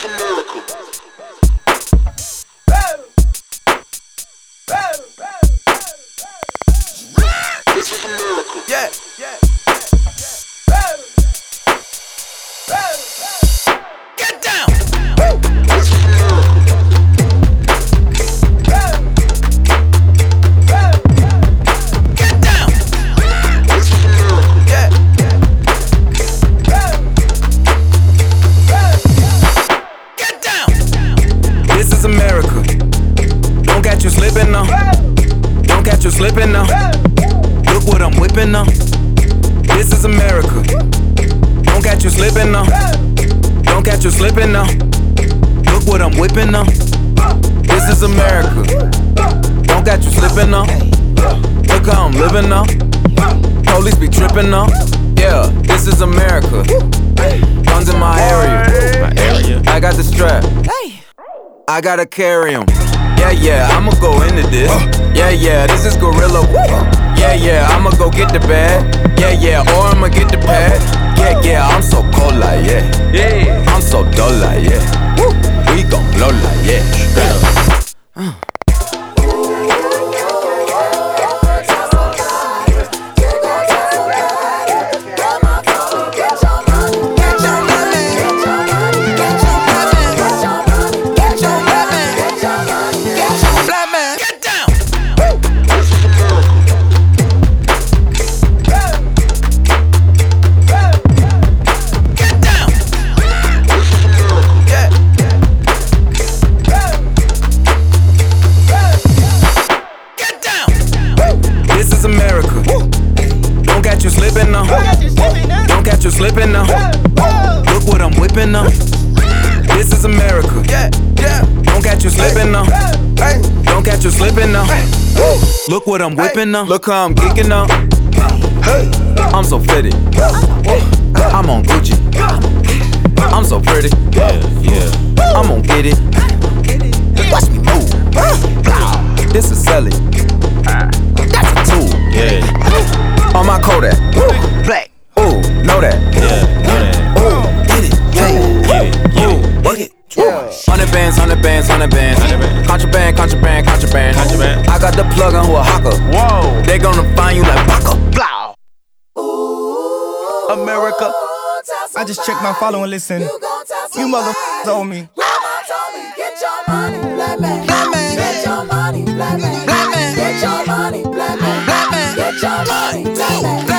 Yeah, yeah. Get down. Get down. Yeah. Get down. This is America. Don't catch you slipping now. Don't catch you slipping now. Look what I'm whipping now. This is America. Don't catch you slipping now. Don't catch you slipping now. Look what I'm whipping now. This is America. Don't catch you slipping now. Look how I'm living now. Police be tripping now. Yeah, this is America. Guns in my area. I got the strap. I gotta carry 'em. Yeah, yeah, I'ma go into this. Yeah, yeah, this is gorilla. Yeah, yeah, I'ma go get the bag. Yeah, yeah, or I'ma get the pad. Yeah, yeah, I'm so cold like yeah. I'm so dull like yeah. We gon' blow like yeah. This is America. Don't catch you slipping now. Don't catch you slipping now. Look what I'm whipping now. This is America. Don't catch you slipping now. Don't catch you slipping now. Look what I'm whipping now. Look how I'm kicking now. I'm so fitted. I'm on Gucci. I'm so pretty. I'm gon' get it. Watch me move. This is selling. That's a tool. On my Kodak. Black. Ooh, know that. Ooh, get it. Ooh, work it. 100 bands, 100 bands, 100 bands. Contraband, contraband, contraband. I got the plug on who a hawker. Whoa. They gonna find you like Baka. Blow. America. I just checked my follow and listen. You motherfuckers owe me. Get your money, black man. Get your money, black man. Get your money, black man. Get your money, black man.